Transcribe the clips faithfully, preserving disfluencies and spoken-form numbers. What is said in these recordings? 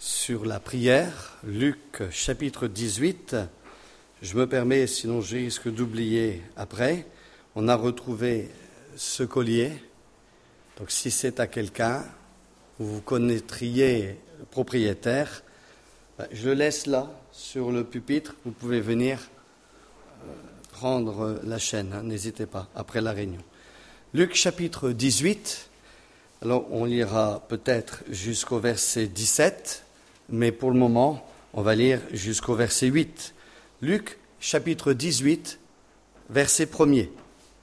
sur la prière, Luc chapitre dix-huit. Je me permets, sinon je risque d'oublier après. On a retrouvé ce collier. Donc si c'est à quelqu'un, vous connaîtriez le propriétaire, je le laisse là, sur le pupitre. Vous pouvez venir prendre la chaîne, hein, n'hésitez pas, après la réunion. Luc chapitre dix-huit, alors on lira peut-être jusqu'au verset dix-sept, mais pour le moment, on va lire jusqu'au verset huit. Luc chapitre dix-huit, verset premier.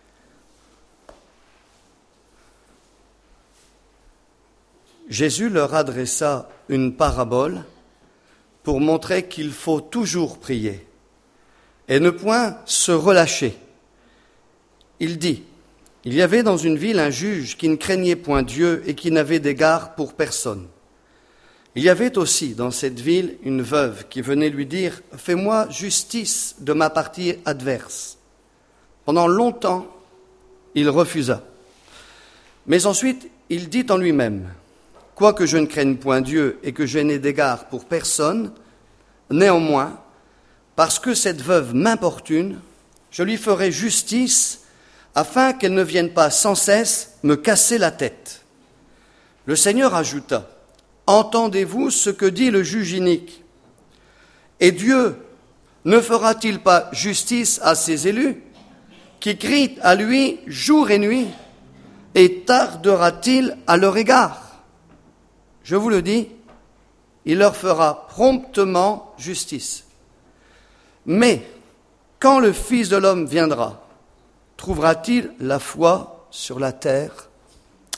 Jésus leur adressa une parabole pour montrer qu'il faut toujours prier et ne point se relâcher. Il dit, « Il y avait dans une ville un juge qui ne craignait point Dieu et qui n'avait d'égard pour personne. Il y avait aussi dans cette ville une veuve qui venait lui dire, « Fais-moi justice de ma partie adverse. » Pendant longtemps, il refusa. Mais ensuite, il dit en lui-même, « Quoique je ne craigne point Dieu et que je n'ai d'égard pour personne, néanmoins, parce que cette veuve m'importune, je lui ferai justice afin qu'elle ne vienne pas sans cesse me casser la tête. » Le Seigneur ajouta, « Entendez-vous ce que dit le juge inique? Et Dieu ne fera-t-il pas justice à ses élus, qui crient à lui jour et nuit, et tardera-t-il à leur égard? Je vous le dis, il leur fera promptement justice. Mais quand le Fils de l'homme viendra, trouvera-t-il la foi sur la terre? Amen. »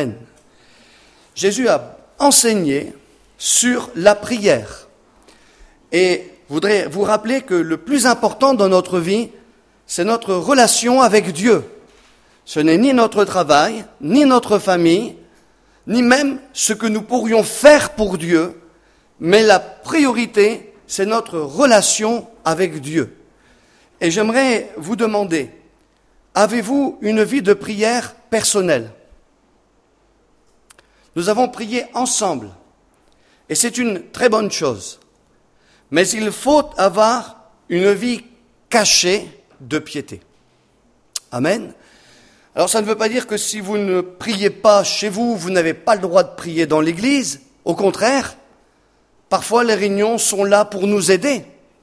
Jésus a enseigné sur la prière. Et je voudrais vous rappeler que le plus important dans notre vie, c'est notre relation avec Dieu. Ce n'est ni notre travail, ni notre famille, ni même ce que nous pourrions faire pour Dieu, mais la priorité, c'est notre relation avec Dieu. Et j'aimerais vous demander, avez-vous une vie de prière personnelle? Nous avons prié ensemble, et c'est une très bonne chose. Mais il faut avoir une vie cachée de piété. Amen. Alors ça ne veut pas dire que si vous ne priez pas chez vous, vous n'avez pas le droit de prier dans l'église. Au contraire, parfois les réunions sont là pour nous aider.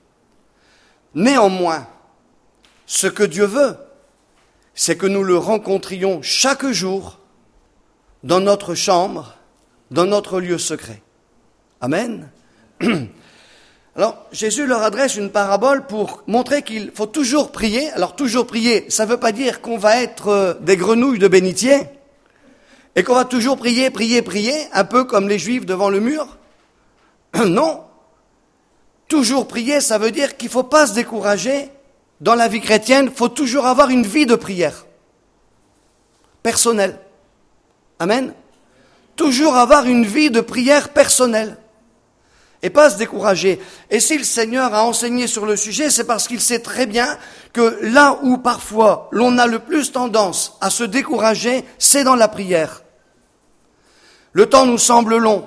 Néanmoins, ce que Dieu veut, c'est que nous le rencontrions chaque jour dans notre chambre, dans notre lieu secret. Amen. Alors, Jésus leur adresse une parabole pour montrer qu'il faut toujours prier. Alors, toujours prier, ça ne veut pas dire qu'on va être des grenouilles de bénitier et qu'on va toujours prier, prier, prier, un peu comme les Juifs devant le mur. Non. Toujours prier, ça veut dire qu'il ne faut pas se décourager. Dans la vie chrétienne, il faut toujours avoir une vie de prière personnelle. Amen. Toujours avoir une vie de prière personnelle. Et pas se décourager. Et si le Seigneur a enseigné sur le sujet, c'est parce qu'il sait très bien que là où parfois l'on a le plus tendance à se décourager, c'est dans la prière. Le temps nous semble long.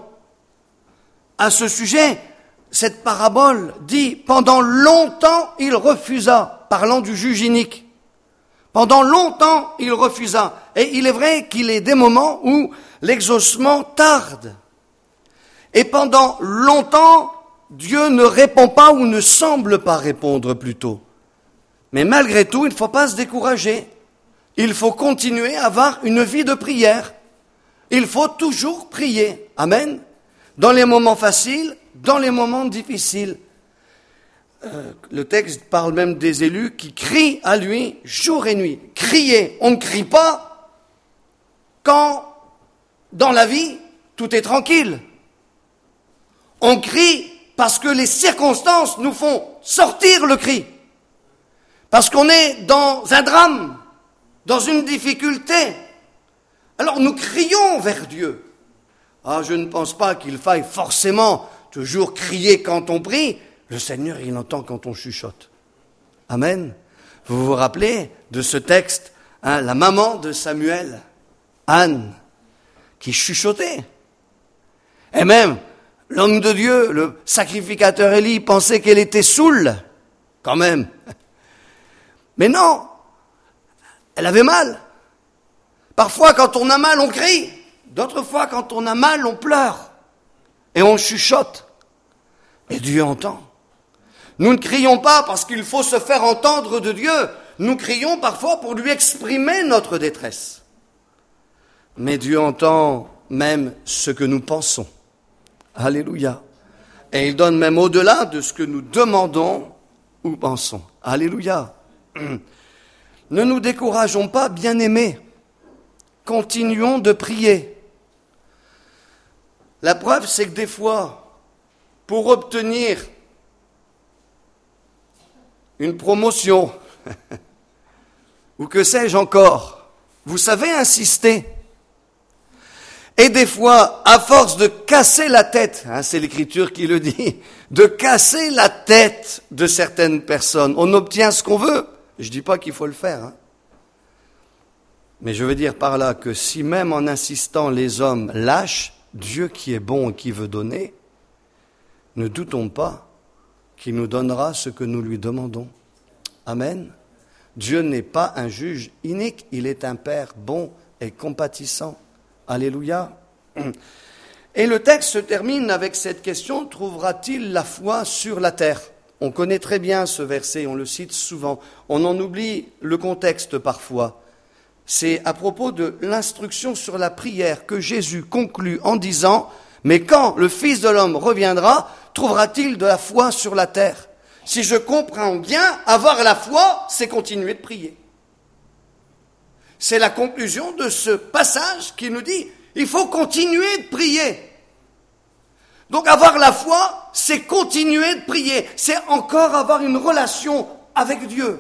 À ce sujet, cette parabole dit « Pendant longtemps, il refusa », parlant du juge inique. Pendant longtemps, il refusa. Et il est vrai qu'il y a des moments où l'exaucement tarde. Et pendant longtemps, Dieu ne répond pas ou ne semble pas répondre plutôt. Mais malgré tout, il ne faut pas se décourager. Il faut continuer à avoir une vie de prière. Il faut toujours prier. Amen. Dans les moments faciles, dans les moments difficiles. Euh, le texte parle même des élus qui crient à lui jour et nuit. Crier, on ne crie pas quand dans la vie tout est tranquille. On crie parce que les circonstances nous font sortir le cri. Parce qu'on est dans un drame, dans une difficulté. Alors nous crions vers Dieu. Ah, je ne pense pas qu'il faille forcément toujours crier quand on prie. Le Seigneur, il entend quand on chuchote. Amen. Vous vous rappelez de ce texte, hein, la maman de Samuel, Anne, qui chuchotait. Et même, L'homme de Dieu, le sacrificateur Élie, pensait qu'elle était saoule, quand même. Mais non, elle avait mal. Parfois, quand on a mal, on crie. D'autres fois, quand on a mal, on pleure. Et on chuchote. Et Dieu entend. Nous ne crions pas parce qu'il faut se faire entendre de Dieu. Nous crions parfois pour lui exprimer notre détresse. Mais Dieu entend même ce que nous pensons. Alléluia. Et il donne même au-delà de ce que nous demandons ou pensons. Alléluia. Ne nous décourageons pas, bien-aimés. Continuons de prier. La preuve, c'est que des fois, pour obtenir une promotion, ou que sais-je encore, vous savez insister. Et des fois, à force de casser la tête, hein, c'est l'Écriture qui le dit, de casser la tête de certaines personnes, on obtient ce qu'on veut. Je ne dis pas qu'il faut le faire. Hein. Mais je veux dire par là que si même en insistant les hommes lâchent, Dieu qui est bon et qui veut donner, ne doutons pas qu'il nous donnera ce que nous lui demandons. Amen. Dieu n'est pas un juge inique, il est un Père bon et compatissant. Alléluia. Et le texte se termine avec cette question, trouvera-t-il la foi sur la terre ? On connaît très bien ce verset, on le cite souvent. On en oublie le contexte parfois. C'est à propos de l'instruction sur la prière que Jésus conclut en disant « Mais quand le Fils de l'homme reviendra, trouvera-t-il de la foi sur la terre ?» Si je comprends bien, avoir la foi, c'est continuer de prier. C'est la conclusion de ce passage qui nous dit « Il faut continuer de prier ». Donc avoir la foi, c'est continuer de prier. C'est encore avoir une relation avec Dieu.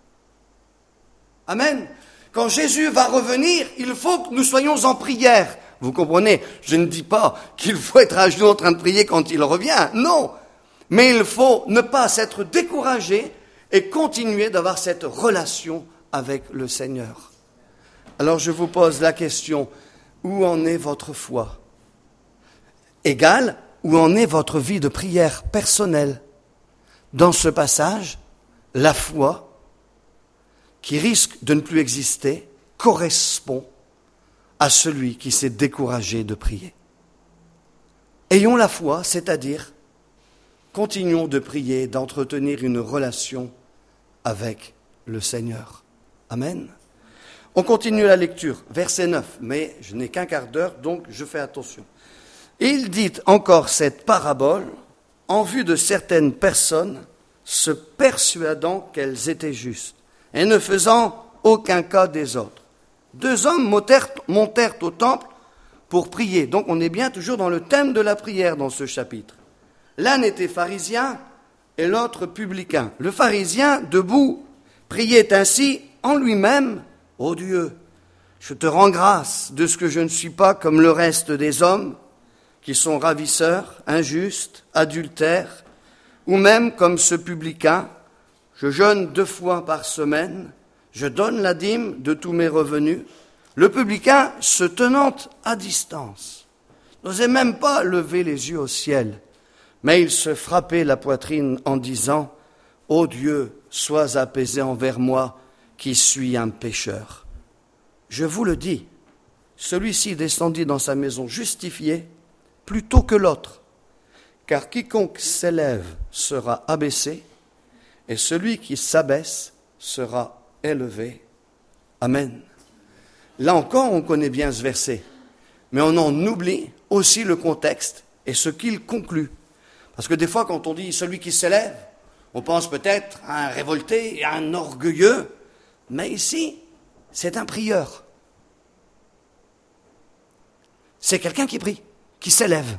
Amen. Quand Jésus va revenir, il faut que nous soyons en prière. Vous comprenez, je ne dis pas qu'il faut être à genoux en train de prier quand il revient. Non. Mais il faut ne pas s'être découragé et continuer d'avoir cette relation avec le Seigneur. Alors je vous pose la question, où en est votre foi ? Égal, où en est votre vie de prière personnelle ? Dans ce passage, la foi, qui risque de ne plus exister, correspond à celui qui s'est découragé de prier. Ayons la foi, c'est-à-dire, continuons de prier, d'entretenir une relation avec le Seigneur. Amen. On continue la lecture, verset neuf, mais je n'ai qu'un quart d'heure, donc je fais attention. Il dit encore cette parabole en vue de certaines personnes se persuadant qu'elles étaient justes et ne faisant aucun cas des autres. Deux hommes montèrent, montèrent au temple pour prier. Donc on est bien toujours dans le thème de la prière dans ce chapitre. L'un était pharisien et l'autre publicain. Le pharisien, debout, priait ainsi en lui-même. « Ô Dieu, je te rends grâce de ce que je ne suis pas comme le reste des hommes qui sont ravisseurs, injustes, adultères, ou même comme ce publicain. Je jeûne deux fois par semaine, je donne la dîme de tous mes revenus. » Le publicain, se tenant à distance, n'osait même pas lever les yeux au ciel, mais il se frappait la poitrine en disant « Ô Dieu, sois apaisé envers moi, qui suis un pécheur. » Je vous le dis, celui-ci descendit dans sa maison justifié plutôt que l'autre, car quiconque s'élève sera abaissé, et celui qui s'abaisse sera élevé. Amen. Là encore, on connaît bien ce verset, mais on en oublie aussi le contexte et ce qu'il conclut. Parce que des fois, quand on dit « celui qui s'élève », on pense peut-être à un révolté et à un orgueilleux, mais ici, c'est un prieur. C'est quelqu'un qui prie, qui s'élève.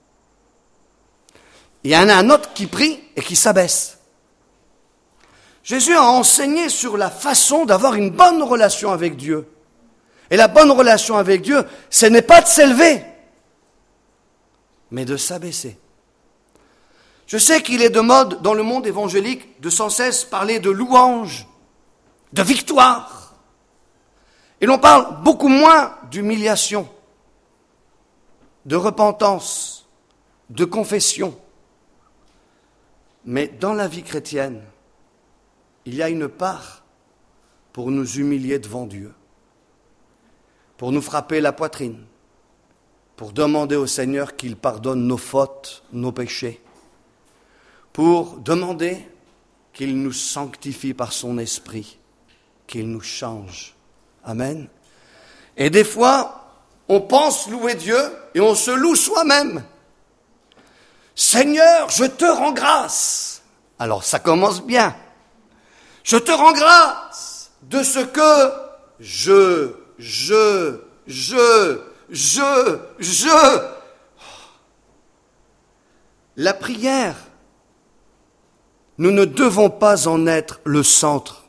Il y en a un autre qui prie et qui s'abaisse. Jésus a enseigné sur la façon d'avoir une bonne relation avec Dieu. Et la bonne relation avec Dieu, ce n'est pas de s'élever, mais de s'abaisser. Je sais qu'il est de mode dans le monde évangélique de sans cesse parler de louange, de victoire. Et l'on parle beaucoup moins d'humiliation, de repentance, de confession. Mais dans la vie chrétienne, il y a une part pour nous humilier devant Dieu, pour nous frapper la poitrine, pour demander au Seigneur qu'il pardonne nos fautes, nos péchés, pour demander qu'il nous sanctifie par son esprit, qu'il nous change. Amen. Et des fois, on pense louer Dieu et on se loue soi-même. Seigneur, je te rends grâce. Alors ça commence bien. Je te rends grâce de ce que je, je, je, je, je. La prière, nous ne devons pas en être le centre.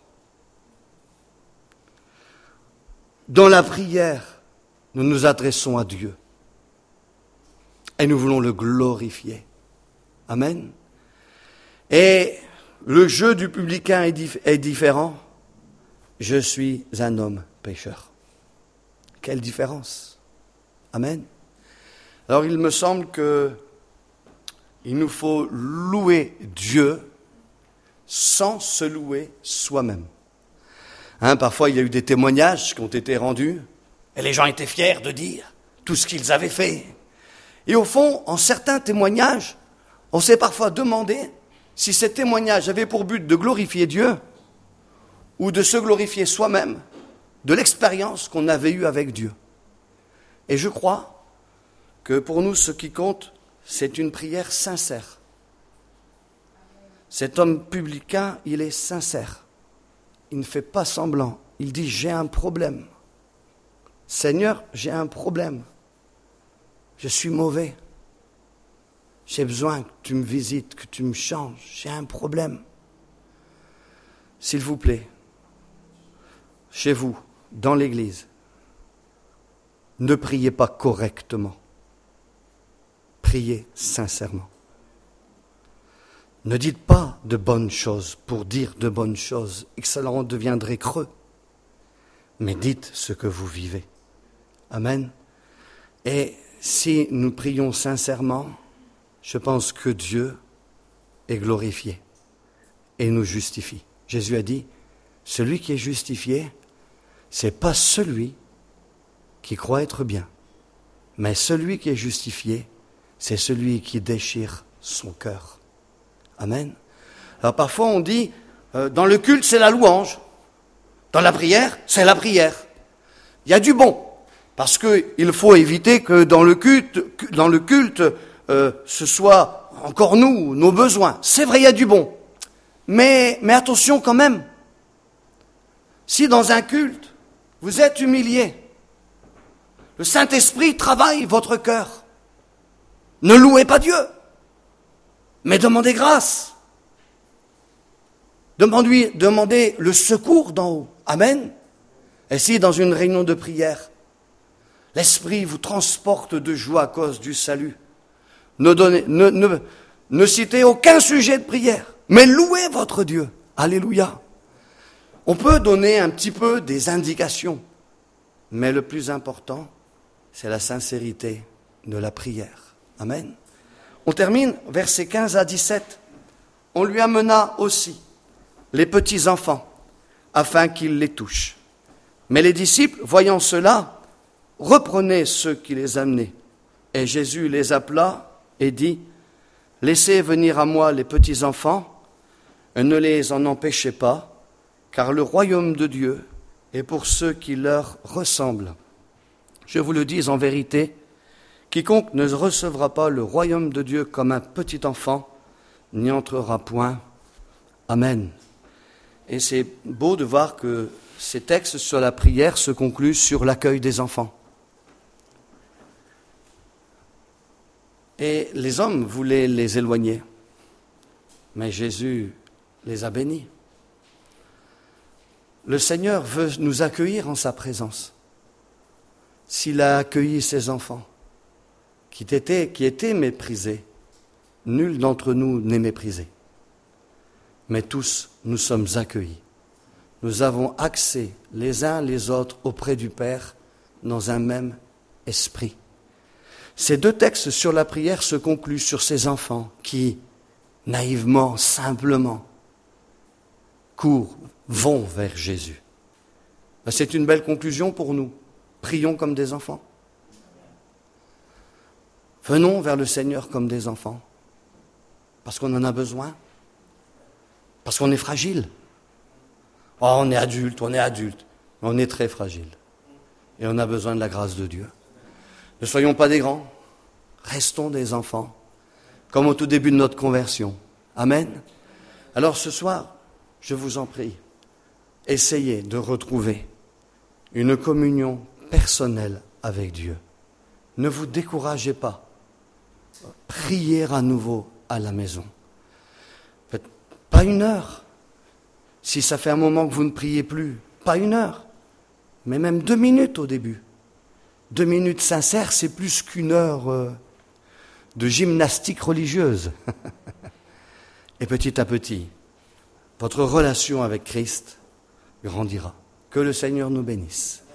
Dans la prière, nous nous adressons à Dieu et nous voulons le glorifier. Amen. Et le jeu du publicain est, dif- est différent. Je suis un homme pécheur. Quelle différence. Amen. Alors il me semble que il nous faut louer Dieu sans se louer soi-même. Hein, parfois, il y a eu des témoignages qui ont été rendus, et les gens étaient fiers de dire tout ce qu'ils avaient fait. Et au fond, en certains témoignages, on s'est parfois demandé si ces témoignages avaient pour but de glorifier Dieu ou de se glorifier soi-même de l'expérience qu'on avait eue avec Dieu. Et je crois que pour nous, ce qui compte, c'est une prière sincère. Cet homme publicain, il est sincère. Il ne fait pas semblant. Il dit, j'ai un problème. Seigneur, j'ai un problème. Je suis mauvais. J'ai besoin que tu me visites, que tu me changes. J'ai un problème. S'il vous plaît, chez vous, dans l'église, ne priez pas correctement. Priez sincèrement. Ne dites pas de bonnes choses pour dire de bonnes choses et que cela en deviendrait creux. Mais dites ce que vous vivez. Amen. Et si nous prions sincèrement, je pense que Dieu est glorifié et nous justifie. Jésus a dit, celui qui est justifié, c'est pas celui qui croit être bien, mais celui qui est justifié, c'est celui qui déchire son cœur. Amen. Alors parfois on dit, euh, dans le culte c'est la louange, dans la prière c'est la prière. Il y a du bon, parce qu'il faut éviter que dans le culte, dans le culte euh, ce soit encore nous, nos besoins. C'est vrai, il y a du bon, mais, mais attention quand même. Si dans un culte vous êtes humilié, le Saint-Esprit travaille votre cœur. Ne louez pas Dieu. Mais demandez grâce. Demandez, demandez le secours d'en haut. Amen. Et si dans une réunion de prière, l'Esprit vous transporte de joie à cause du salut, ne, donnez, ne, ne, ne citez aucun sujet de prière, mais louez votre Dieu. Alléluia. On peut donner un petit peu des indications, mais le plus important, c'est la sincérité de la prière. Amen. On termine, versets quinze à dix-sept. On lui amena aussi les petits enfants, afin qu'ils les touchent. Mais les disciples, voyant cela, reprenaient ceux qui les amenaient. Et Jésus les appela et dit, « Laissez venir à moi les petits enfants, et ne les en empêchez pas, car le royaume de Dieu est pour ceux qui leur ressemblent. Je vous le dis en vérité, quiconque ne recevra pas le royaume de Dieu comme un petit enfant n'y entrera point. Amen. » Et c'est beau de voir que ces textes sur la prière se concluent sur l'accueil des enfants. Et les hommes voulaient les éloigner, mais Jésus les a bénis. Le Seigneur veut nous accueillir en sa présence. S'il a accueilli ses enfants, qui étaient, qui étaient méprisés, nul d'entre nous n'est méprisé. Mais tous, nous sommes accueillis. Nous avons accès les uns les autres auprès du Père dans un même esprit. Ces deux textes sur la prière se concluent sur ces enfants qui, naïvement, simplement, courent, vont vers Jésus. C'est une belle conclusion pour nous. Prions comme des enfants. Venons vers le Seigneur comme des enfants. Parce qu'on en a besoin. Parce qu'on est fragile. Oh, on est adulte, on est adulte. Mais on est très fragile. Et on a besoin de la grâce de Dieu. Ne soyons pas des grands. Restons des enfants. Comme au tout début de notre conversion. Amen. Alors ce soir, je vous en prie, essayez de retrouver une communion personnelle avec Dieu. Ne vous découragez pas. Priez à nouveau à la maison. Pas une heure. Si ça fait un moment que vous ne priez plus, pas une heure. Mais même deux minutes au début. Deux minutes sincères, c'est plus qu'une heure euh, de gymnastique religieuse. Et petit à petit, votre relation avec Christ grandira. Que le Seigneur nous bénisse.